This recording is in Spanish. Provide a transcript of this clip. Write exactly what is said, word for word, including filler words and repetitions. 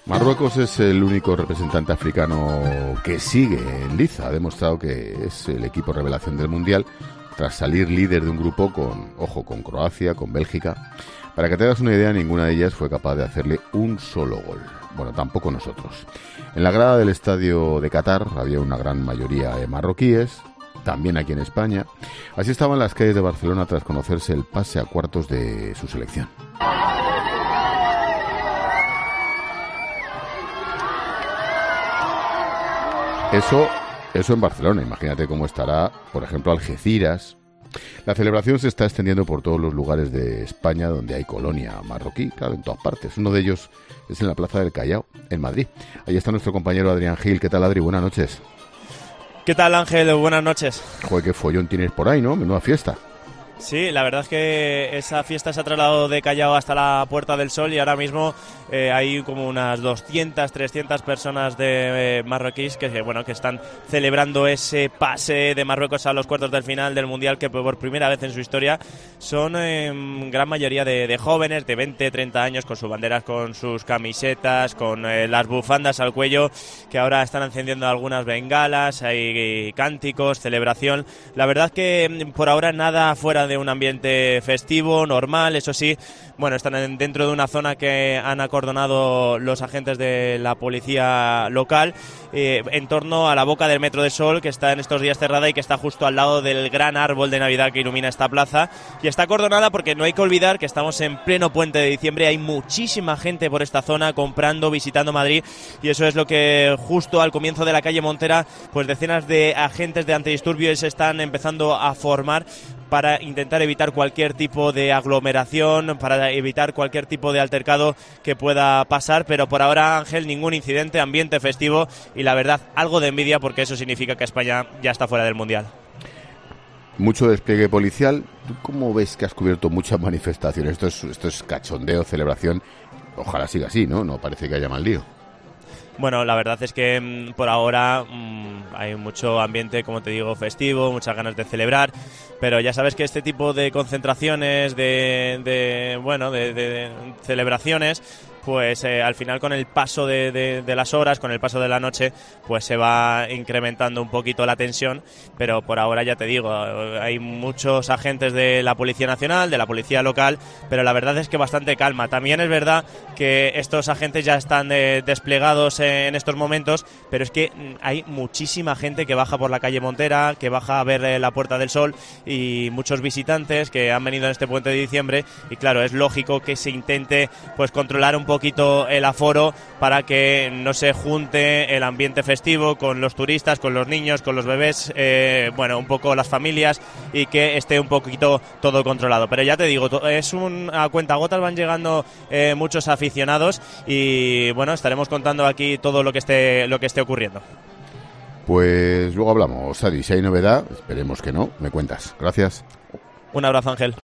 Marruecos es el único representante africano que sigue en liza. Ha demostrado que es el equipo revelación del Mundial tras salir líder de un grupo con, ojo, con Croacia, con Bélgica. Para que te hagas una idea, ninguna de ellas fue capaz de hacerle un solo gol. Bueno, tampoco nosotros. En la grada del estadio de Qatar había una gran mayoría de marroquíes, también aquí en España. Así estaban las calles de Barcelona tras conocerse el pase a cuartos de su selección. Eso, eso en Barcelona. Imagínate cómo estará, por ejemplo, Algeciras. La celebración se está extendiendo por todos los lugares de España donde hay colonia marroquí, claro, en todas partes. Uno de ellos es en la Plaza del Callao, en Madrid. Ahí está nuestro compañero Adrián Gil. ¿Qué tal, Adri? Buenas noches. ¿Qué tal, Ángel? Buenas noches. Joder, qué follón tienes por ahí, ¿no? Menuda fiesta. Sí, la verdad es que esa fiesta se ha trasladado de Callao hasta la Puerta del Sol y ahora mismo eh, hay como unas doscientas, trescientas personas de eh, marroquíes que, bueno, que están celebrando ese pase de Marruecos a los cuartos del final del Mundial, que por primera vez en su historia son eh, gran mayoría de, de jóvenes de veinte, treinta años con sus banderas, con sus camisetas, con eh, las bufandas al cuello, que ahora están encendiendo algunas bengalas, hay cánticos, celebración. La verdad que por ahora nada fuera de un ambiente festivo, normal, eso sí, bueno, están dentro de una zona que han acordonado los agentes de la policía local eh, en torno a la boca del Metro del Sol, que está en estos días cerrada y que está justo al lado del gran árbol de Navidad que ilumina esta plaza, y está acordonada porque no hay que olvidar que estamos en pleno puente de diciembre, hay muchísima gente por esta zona comprando, visitando Madrid, y eso es lo que justo al comienzo de la calle Montera, pues decenas de agentes de antidisturbios se están empezando a formar para intentar evitar cualquier tipo de aglomeración, para evitar cualquier tipo de altercado que pueda pasar, pero por ahora, Ángel, ningún incidente, ambiente festivo y la verdad, algo de envidia porque eso significa que España ya está fuera del Mundial. Mucho despliegue policial. ¿Tú cómo ves que has cubierto muchas manifestaciones? Esto es, esto es cachondeo, celebración. Ojalá siga así, ¿no? No parece que haya mal lío. Bueno, la verdad es que mmm, por ahora mmm, hay mucho ambiente, como te digo, festivo, muchas ganas de celebrar, pero ya sabes que este tipo de concentraciones, de, de bueno, de, de celebraciones, pues eh, al final con el paso de, de, de las horas, con el paso de la noche, pues se va incrementando un poquito la tensión, pero por ahora ya te digo, hay muchos agentes de la Policía Nacional, de la Policía Local, pero la verdad es que bastante calma. También es verdad que estos agentes ya están eh, desplegados en estos momentos, pero es que hay muchísima gente que baja por la calle Montera, que baja a ver eh, la Puerta del Sol y muchos visitantes que han venido en este puente de diciembre y claro, es lógico que se intente pues controlar un poquito el aforo para que no se junte el ambiente festivo con los turistas, con los niños, con los bebés, eh, bueno, un poco las familias y que esté un poquito todo controlado. Pero ya te digo, es un a cuentagotas van llegando eh, muchos aficionados y bueno, estaremos contando aquí todo lo que esté lo que esté ocurriendo. Pues luego hablamos, Adi, si hay novedad, esperemos que no, me cuentas. Gracias. Un abrazo, Ángel.